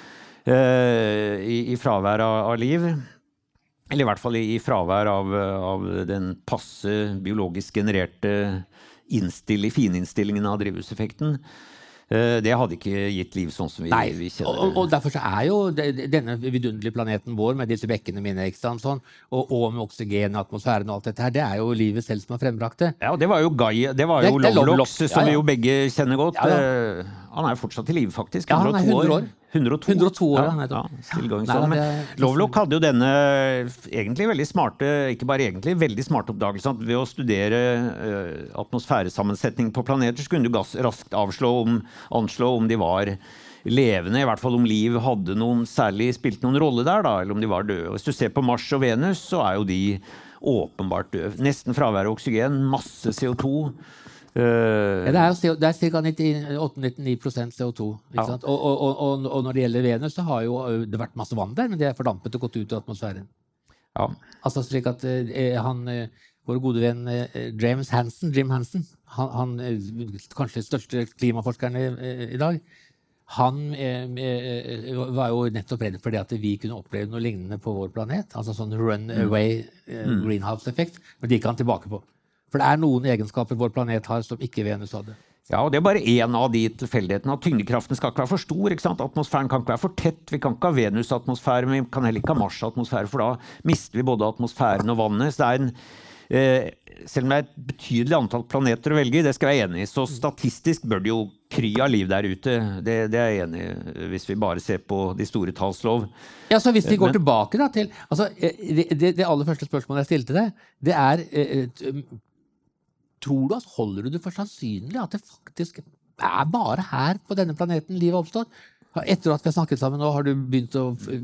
vært i fravær av liv, eller i hvert fall i fravær av den passe biologisk genererte fininnstillingen av drivhuseffekten. Det hadde ikke gitt liv sånn som vi kjenner det. Og derfor så er jo denne vidunderlige planeten vår med disse bekkene mine, ikke sant, sånn, og med oksygen, atmosfæren og alt dette her, det er jo livet selv som har frembrakt det. Ja, og det var jo Lovelock, som vi jo begge kjenner godt. Han er jo fortsatt i live, faktisk. Ja, han er 100 år. 102 år, Lovelock hadde jo denne egentlig veldig smarte, ikke bare egentlig, veldig smarte oppdagelsen at ved å studere atmosfæresammensetning på planeter så kunne du raskt anslå om de var levende, i hvert fall om liv hadde spilte noen rolle der da, eller om de var døde. Hvis du ser på Mars og Venus, så er jo de åpenbart døde. Nesten fravær av oksygen, masse CO2. Det er ca. 98-99% CO2. Ikke sant? Og når det gjelder Venus, så har jo det vært masse vann der, men det er fordampet og gått ut i atmosfæren. Ja. Altså slik at vår gode venn Jim Hansen, han kanskje største klimaforskeren i dag, han var jo nettopp redd for det at vi kunne oppleve noe lignende på vår planet, altså sånn runaway greenhouse-effekt, men det gikk han tilbake på. For det er noen egenskaper vår planet har som ikke Venus hadde. Ja, og det er bare en av de tilfeldighetene. At tyngdekraften skal ikke være for stor, ikke sant? Atmosfæren kan ikke være for tett. Vi kan ikke ha Venus-atmosfære, men vi kan heller ikke ha Mars-atmosfære, for da mister vi både atmosfæren og vannet. Så det er selv om det er et betydelig antall planeter å velge i, det skal jeg være enig i, så statistisk bør det jo kry av liv der ute. Det er jeg enig i, hvis vi bare ser på de store tallslov. Ja, så hvis vi går tilbake da til, altså det aller første spørsmålet jeg stilte deg, det er, holder du det for sannsynlig at det faktisk er bare her på denne planeten livet oppstår? Etter at vi har snakket sammen nå, har du begynt å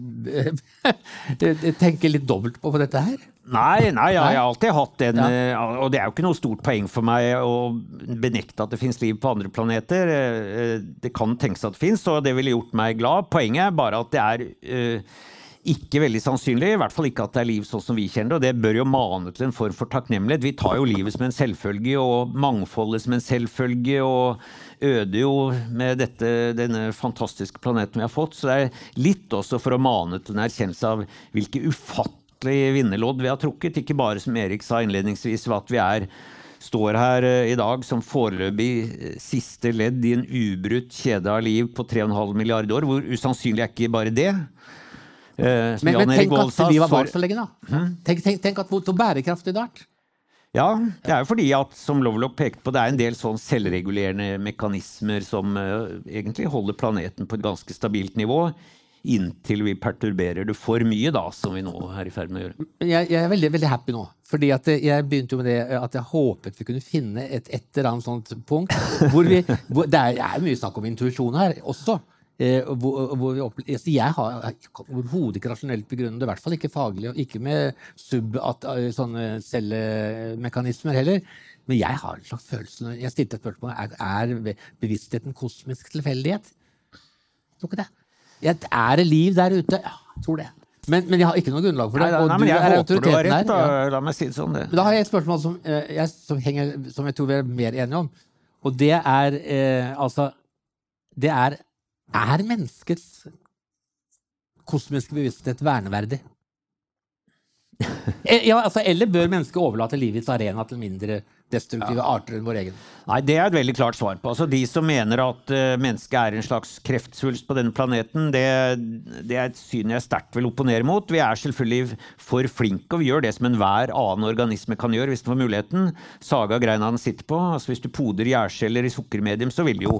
tenke litt dobbelt på dette her? Nei, jeg har alltid hatt og det er jo ikke noe stort poeng for meg å benekte at det finnes liv på andre planeter. Det kan tenkes at det finnes, og det ville gjort meg glad. Poenget er bare at det er ikke veldig sannsynlig, i hvert fall ikke at det er liv sånn som vi kjenner det, og det bør jo mane til en form for takknemlighet. Vi tar jo livet som en selvfølge, og mangfoldet som en selvfølge, og øder jo med denne fantastiske planeten vi har fått, så det er litt også for å mane til en erkjennelse av hvilke ufattelige vinnerlodd vi har trukket, ikke bare som Erik sa innledningsvis, at vi er står her i dag som foreløpig siste ledd i en ubrutt kjede av liv på 3,5 milliarder år. Hvor usannsynlig ikke bare det? Men tenk at vi var vart så lenge da. Tenk at hvor bærekraftig det har vært. Ja, det jo fordi at, som Lovelock pekte på, det en del sånn selvregulerende mekanismer som egentlig holder planeten på et ganske stabilt nivå, inntil vi perturberer det for mye da, som vi nå i ferd med å gjøre. Jeg veldig, veldig happy nå, fordi at jeg begynte jo med det at jeg håpet vi kunne finne et eller annet sånt punkt, hvor det mye snakk om intuisjon her også, hvor jeg har overhodet ikke rasjonelt begrunnet, i hvert fall ikke faglig, og ikke med sånne cellemekanismer heller, men jeg har en slags følelse, jeg stilte et spørsmål, bevisstheten kosmisk tilfeldighet? Jeg tror ikke det. Det liv der ute? Ja, jeg tror det. Men jeg har ikke noe grunnlag for det. Nei, men jeg håper du har rett, da. La meg si det sånn. Men da har jeg et spørsmål som jeg tror vi mer enige om, og det menneskets kosmiske bevissthet verneverdig? Eller bør mennesket overlate livets arena til mindre destruktive arter enn vår egen? Nei, det et veldig klart svar på. Altså, de som mener at mennesket en slags kreftsvulst på denne planeten, det et syn jeg sterkt vil opponere mot. Vi selvfølgelig for flinke, og vi gjør det som enhver annen organisme kan gjøre hvis den får muligheten. Saga greina den sitter på. Altså, hvis du poder gjærceller i sukkermedium, så vil det jo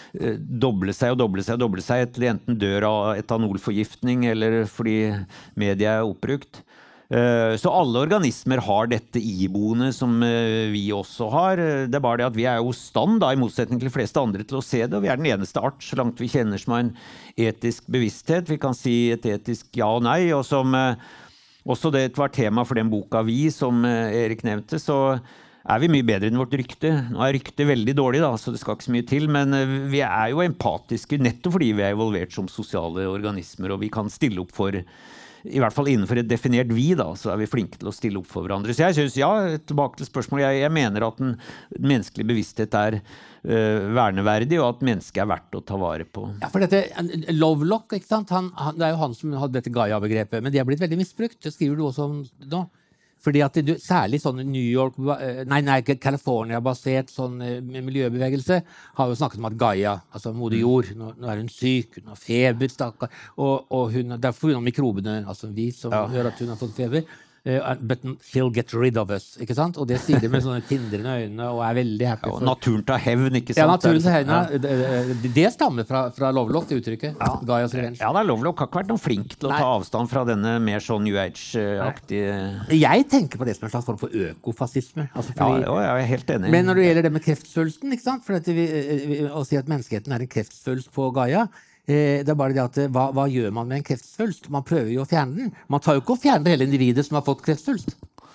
doble seg til enten dør av etanolforgiftning eller fordi media oppbrukt. Så alle organismer har dette iboende som vi også har. Det bare det at vi jo stand, da, i motsetning til de fleste andre, til å se det. Og vi den eneste art, så langt vi kjenner, som har en etisk bevissthet. Vi kan si et etisk ja og nei, og som også det var tema for den boka vi, som Erik nevnte, så vi mye bedre enn vårt rykte. Nå ryktet veldig dårlig, da, så det skal ikke så mye til, men vi jo empatiske nettopp fordi vi involvert som sosiale organismer, og vi kan stille opp for, i hvert fall innenfor et definert vi, da, så vi flinke til å stille opp for hverandre. Så jeg synes, ja, tilbake til spørsmålet, jeg mener at den menneskelige bevissthet verneverdig, og at mennesket verdt å ta vare på. Ja, for dette, Lovelock, ikke sant? Det jo han som hadde dette Gaia-begrepet, men det har blitt veldig misbrukt, det skriver du også om nå. Fordi at særlig sånn New York, California-basert sånn miljøbevegelse har jo snakket om at Gaia, altså moder jord, nå hun syk, hun har feber, stakkar, og derfor hun har mikrobene, altså vi som hører at hun har fått feber, but she'll get rid of us, ikke sant? Og det sier de med sånne tindrende øyne, og veldig happy for. Ja, naturen tar hevn, ikke sant? Ja, naturen tar hevn, det stammer fra Lovelock, det uttrykket, Gaia's Revenge. Ja, Lovelock har ikke vært noen flink til å ta avstand fra denne mer sånn New Age-aktige... Jeg tenker på det som en slags form for økofasisme. Altså fordi, jeg helt enig. Men når det gjelder det med kreftsvulsten, ikke sant? For å si at menneskeheten en kreftsvulst på Gaia, det bare det at hva gjør man med en kreftsvulst? Man prøver jo å fjerne den. Man tar jo ikke å fjerne hele individet som har fått kreftsvulst.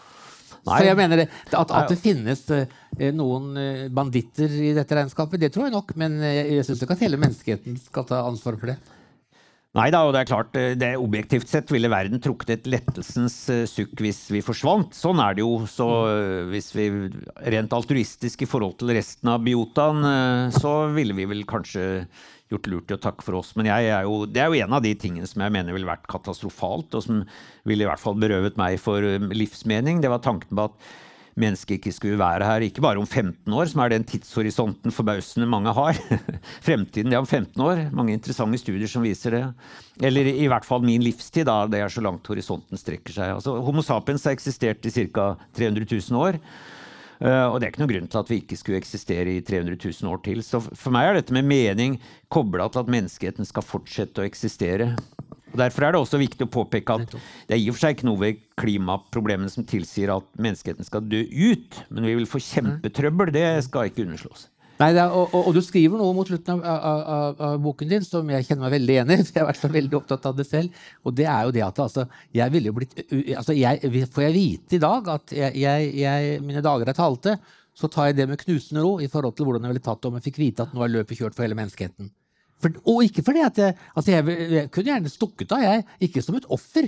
Så jeg mener at det finnes noen banditter i dette regnskapet, det tror jeg nok, men jeg synes ikke at hele menneskeheten skal ta ansvar for det. Neida, og det klart, det objektivt sett ville verden trukket et lettelsens sukk hvis vi forsvant. Sånn det jo, så hvis vi rent altruistisk i forhold til resten av biotaen, så ville vi vel kanskje gjort lurt til å takke for oss. Men det jo en av de tingene som jeg mener ville vært katastrofalt, og som ville i hvert fall berøvet meg for livsmening. Det var tanken på at mennesket ikke skulle være her, ikke bare om 15 år, som den tidshorisonten forbausende mange har. Fremtiden, det om 15 år. Mange interessante studier som viser det. Eller i hvert fall min livstid, da det så langt horisonten strekker seg. Altså, Homo sapiens har eksistert i ca. 300 000 år. Og det ikke noen grunn til at vi ikke skulle eksistere i 300 000 år til. Så for meg dette med mening koblet til at menneskeheten skal fortsette å eksistere. Og derfor det også viktig å påpeke at det i og for seg ikke noe ved klimaproblemene som tilsier at menneskeheten skal dø ut, men vi vil få kjempetrøbbel, det skal ikke underslås. Nei, og du skriver noe mot slutten av boken din som jeg kjenner meg veldig enig i, for jeg har vært så veldig opptatt av det selv, og det jo det at jeg ville jo blitt, får jeg vite i dag at mine dager talte, så tar jeg det med knusende ro i forhold til hvordan jeg ville tatt det om jeg fikk vite at nå løpet kjørt for hele menneskeheten. Og ikke fordi at jeg kunne gjerne stukket av, ikke som et offer,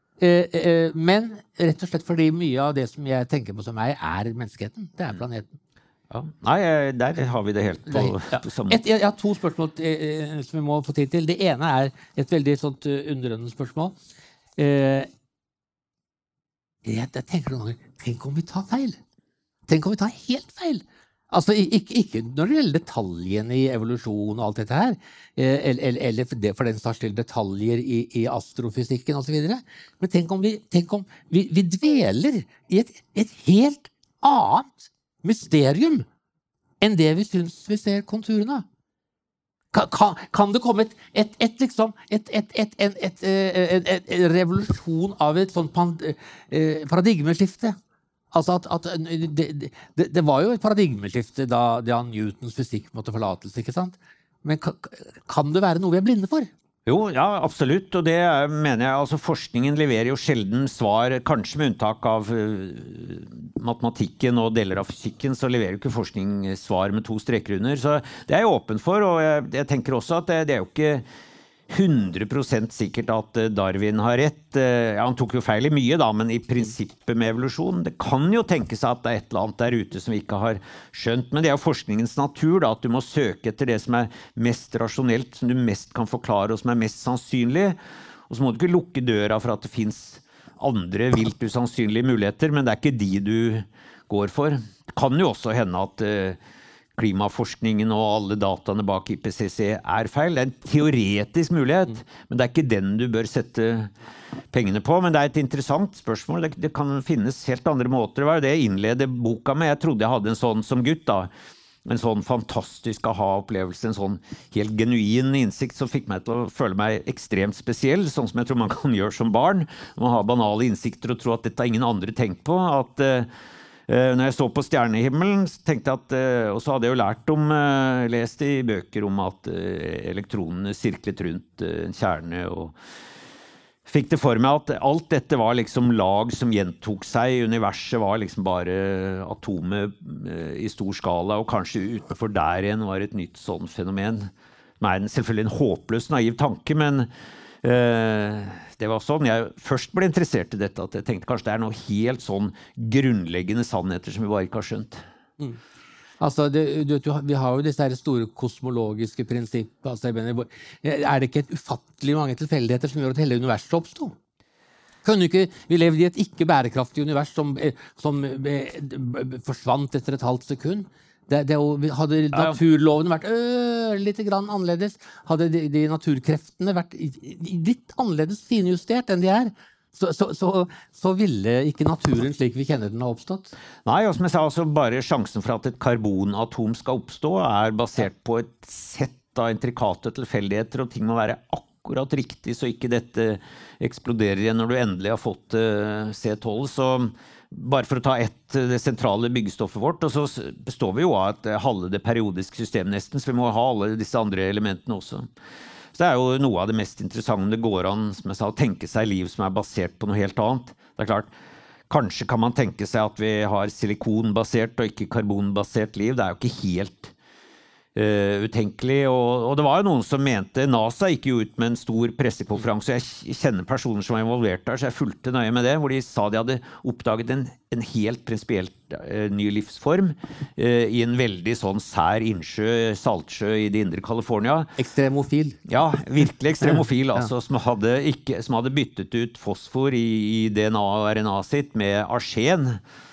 men rett og slett fordi mye av det som jeg tenker på som meg menneskeheten, det planeten. Ja. Nei, der har vi det helt på samme. Jeg har to spørsmål som vi må få tid til. Det ene et veldig sånt undrende spørsmål. Jeg tenker noen ganger, tenk om vi tar feil? Tenk om vi tar helt feil. Altså, ikke når det gjelder detaljene i evolusjon og alt dette her, eller for den saks skyld detaljer i astrofysikken og så videre. Men tenk om vi dveler i et helt annet mysterium enn det vi synes vi ser konturene av. Kan det komme en revolusjon av et sånt paradigmeskifte? Altså det var jo et paradigmeskifte da Newtons fysikk måtte forlates, ikke sant? Men kan det være noe vi er blinde for? Jo, ja, absolutt, og det mener jeg, altså forskningen leverer jo sjelden svar, kanskje med unntak av matematikken og deler av fysikken, så leverer jo ikke forskning svar med 2 streker under, så det er jeg åpen for, og jeg tenker også at det er jo ikke 100% sikkert at Darwin har rett. Ja, han tok jo feil i mye da, men i prinsippet med evolusjon, det kan jo tenke seg at det er et eller annet der ute som vi ikke har skjønt, men det er jo forskningens natur da, at du må søke etter det som er mest rasjonelt, som du mest kan forklare og som er mest sannsynlig, og så må du ikke lukke døra for at det finnes andre vilt usannsynlige muligheter, men det er ikke de du går for. Det kan jo også hende at klimaforskningen og alle dataene bak IPCC er feil. Det er en teoretisk mulighet, men det er ikke den du bør sette pengene på. Men det er et interessant spørsmål. Det kan finnes helt andre måter. Det var jo det jeg innledet boka med. Jeg trodde jeg hadde en sånn som gutt da. En sånn fantastisk aha-opplevelse, en sånn helt genuin innsikt som fikk meg til å føle meg ekstremt spesiell, sånn som jeg tror man kan gjøre som barn. Man har banale innsikter og tror at dette har ingen andre tenkt på, at når jeg så på stjernehimmelen, tenkte jeg at, og så hadde jeg jo lært om, lest i bøker om at elektronene sirklet rundt en kjerne, og fikk det for meg at alt dette var liksom lag som gjentok seg, universet var liksom bare atomet i stor skala, og kanskje utenfor der igjen var et nytt sånn fenomen. Det er selvfølgelig en håpløs naiv tanke, men det var sånn jeg først ble interessert i dette, at jeg tenkte kanskje det er noe helt sånn grunnleggende sannheter som vi bare ikke har skjønt. Altså, vi har jo disse her store kosmologiske prinsipper, altså, er det ikke et ufattelig mange tilfeldigheter som gjør at hele universet oppstod? Vi levde i et ikke bærekraftig univers som forsvant etter et halvt sekund. Hadde naturlovene vært litt grann annerledes, hadde de naturkreftene vært litt annerledes finjustert enn de er, så ville ikke naturen slik vi kjenner den ha oppstått. Nei, og som jeg sa, altså bare sjansen for at et karbonatom skal oppstå er basert på et sett av intrikate tilfeldigheter, og ting må være akkurat riktig, så ikke dette eksploderer igjen når du endelig har fått C12, så bare for å ta det sentrale byggestoffet vårt, og så består vi jo av et halve det periodiske system nesten, så vi må ha alle disse andre elementene også. Så det er jo noe av det mest interessante det går an, som jeg sa, å tenke seg liv som er basert på noe helt annet. Det er klart, kanskje kan man tenke seg at vi har silikonbasert og ikke karbonbasert liv, det er jo ikke helt utenkelig, og det var jo noen som mente, NASA gikk jo ut med en stor pressekonferanse, jeg kjenner personer som var involvert der, så jeg fulgte nøye med det, hvor de sa de hadde oppdaget en helt prinsipielt ny livsform i en veldig sånn sær innsjø, saltsjø i det indre California. Ekstremofil. Ja, virkelig ekstremofil, altså, som hadde byttet ut fosfor i DNA og RNA sitt med arsen.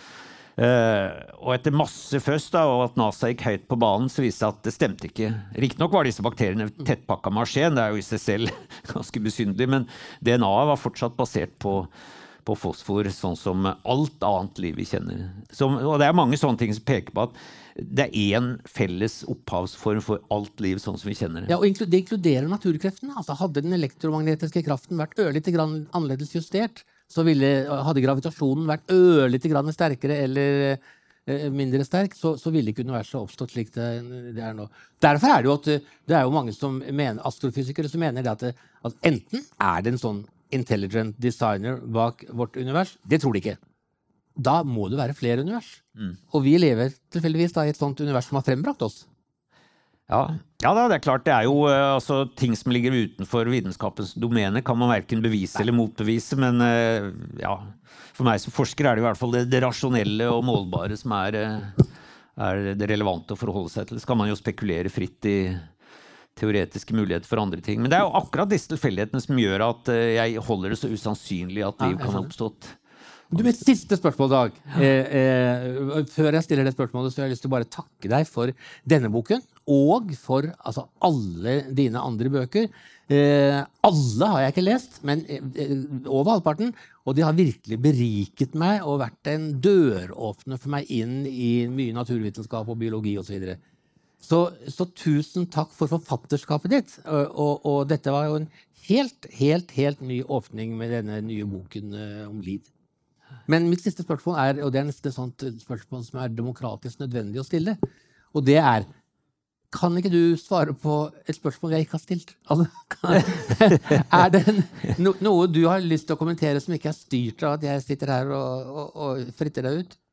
Og etter masse føss da, og at NASA gikk høyt på banen, så viste det at det stemte ikke. Riktignok var disse bakteriene tettpakket med arsen, det er jo i seg selv ganske besynderlig, men DNA var fortsatt basert på fosfor, sånn som alt annet liv vi kjenner. Og det er mange sånne ting som peker på at det er en felles opphavsform for alt liv sånn som vi kjenner det. Ja, og det inkluderer naturkreftene. Altså, hadde den elektromagnetiske kraften vært ørlite grann annerledes justert, så hadde gravitasjonen vært ørlite grann sterkere eller mindre sterk, så ville ikke universet oppstått slik det er nå. Derfor er det jo at det er jo mange som astrofysikere som mener det at enten er det en sånn intelligent designer bak vårt univers, det tror de ikke. Da må det være flere univers. Og vi lever tilfeldigvis da i et sånt univers som har frembrakt oss. Ja, det er klart, det er jo altså, ting som ligger utenfor vitenskapens domene, kan man hverken bevise eller motbevise, men ja, for meg som forsker er det i hvert fall det rasjonelle og målbare som er det relevante å forholde seg til. Så kan man jo spekulere fritt i teoretiske muligheter for andre ting. Men det er jo akkurat disse tilfeldighetene som gjør at jeg holder det så usannsynlig at liv kan ha oppstått. Mitt siste spørsmål, Dag. Før jeg stiller det spørsmålet, så har jeg lyst til å bare takke deg for denne boken, og for altså, alle dine andre bøker. Alle har jeg ikke lest, men over halvparten, og de har virkelig beriket meg og vært en døråpner for meg inn i mye naturvitenskap og biologi og så videre. Så tusen takk for forfatterskapet ditt, og dette var jo en helt ny åpning med denne nye boken om liv. Men mitt siste spørsmål og det nesten et sånt spørsmål som demokratisk nødvendig å stille, og det kan ikke du svare på et spørsmål jeg ikke har stilt? Altså, det noe du har lyst til å kommentere som ikke styrt av at jeg sitter her og fritter deg ut?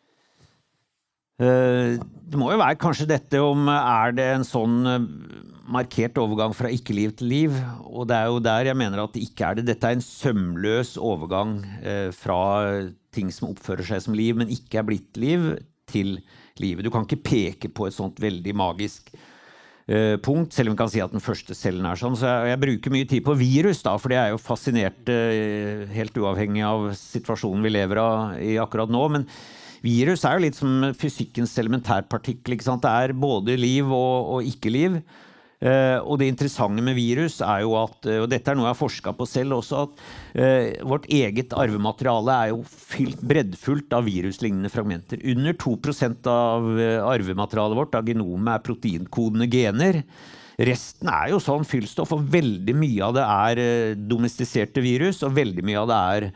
Det må jo være kanskje dette om det en sånn markert overgang fra ikke-liv til liv, og det jo der jeg mener at det ikke det. Dette en sømløs overgang fra ting som oppfører seg som liv, men ikke blitt liv, til livet. Du kan ikke peke på et sånt veldig magisk punkt, selv om vi kan si at den første cellen sånn. Så jeg bruker mye tid på virus, da, for det jo fascinert helt uavhengig av situasjonen vi lever i akkurat nå, men virus jo litt som fysikkens elementærpartikkel, ikke sant? Det både liv og ikke-liv. Og det interessante med virus jo at, og dette noe jeg har forsket på selv også, at vårt eget arvemateriale jo breddfullt av viruslignende fragmenter. Under 2% av arvematerialet vårt, av genomet, proteinkodende gener. Resten jo sånn fyllstoff, og veldig mye av det domestiserte virus, og veldig mye av det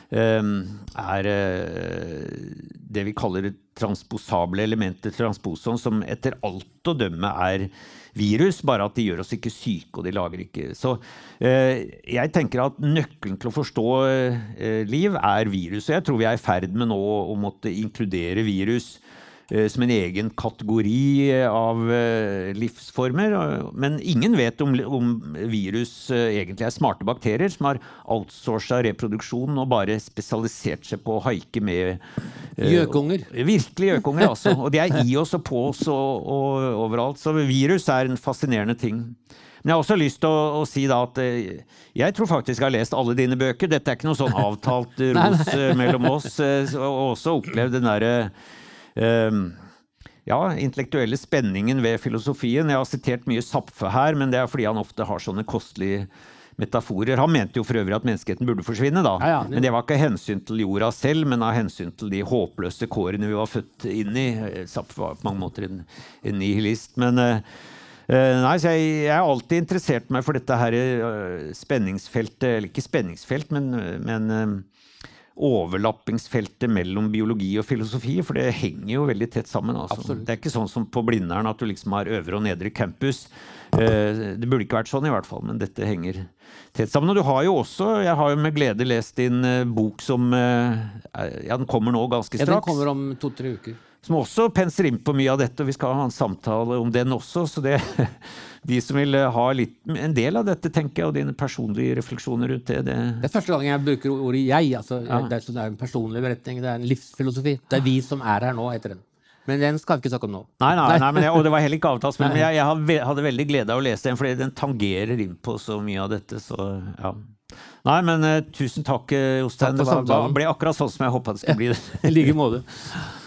det vi kaller transposable elementer, transposon, som etter alt å dømme virus, bare at de gjør oss ikke syke, og de lager ikke. Så jeg tenker at nøkkelen til å forstå liv virus, og jeg tror vi i ferd med nå å måtte inkludere virus som en egen kategori av livsformer, men ingen vet om virus egentlig smarte bakterier som har outsourcet reproduksjon og bare spesialisert seg på å haike med gjøkunger. Virkelig gjøkunger, altså. Og de i oss og på oss og overalt. Så virus en fascinerende ting. Men jeg har også lyst til å si da at jeg tror faktisk jeg har lest alle dine bøker. Dette ikke noe sånn avtalt ros mellom oss, og også opplevd den der intellektuelle spenningen ved filosofien. Jeg har sitert mye Zapffe her, men det fordi han ofte har sånne kostelige metaforer. Han mente jo for øvrig at menneskeheten burde forsvinne da. Men det var ikke hensyn til jorda selv, men av hensyn til de håpløse kårene vi var født inn i. Zapffe var på mange måter en nihilist, men nei, så jeg har alltid interessert meg for dette her spenningsfeltet, eller ikke spenningsfelt, men overlappingsfeltet mellom biologi og filosofi, for det henger jo veldig tett sammen. Altså. Det ikke sånn som på Blindern at du liksom har øvre og nedre campus. Det burde ikke vært sånn i hvert fall, men dette henger tett sammen. Og du har jo også, jeg har jo med glede lest din bok som, den kommer nå ganske straks. Ja, den kommer om 2-3 uker. Som også penser inn på mye av dette, og vi skal ha en samtale om den også, så det de som vil ha en del av dette, tenker jeg, og dine personlige refleksjoner rundt det. Det første gang jeg bruker ordet jeg, altså, det en personlig beretning, det en livsfilosofi. Det vi som her nå etter den. Men den skal vi ikke snakke om nå. Nei, og det var heller ikke avtalt, men jeg hadde veldig glede av å lese den, fordi den tangerer inn på så mye av dette, så ja. Nei, men tusen takk, Jostein. Det ble akkurat sånn som jeg håpet det skulle bli det. I like måte.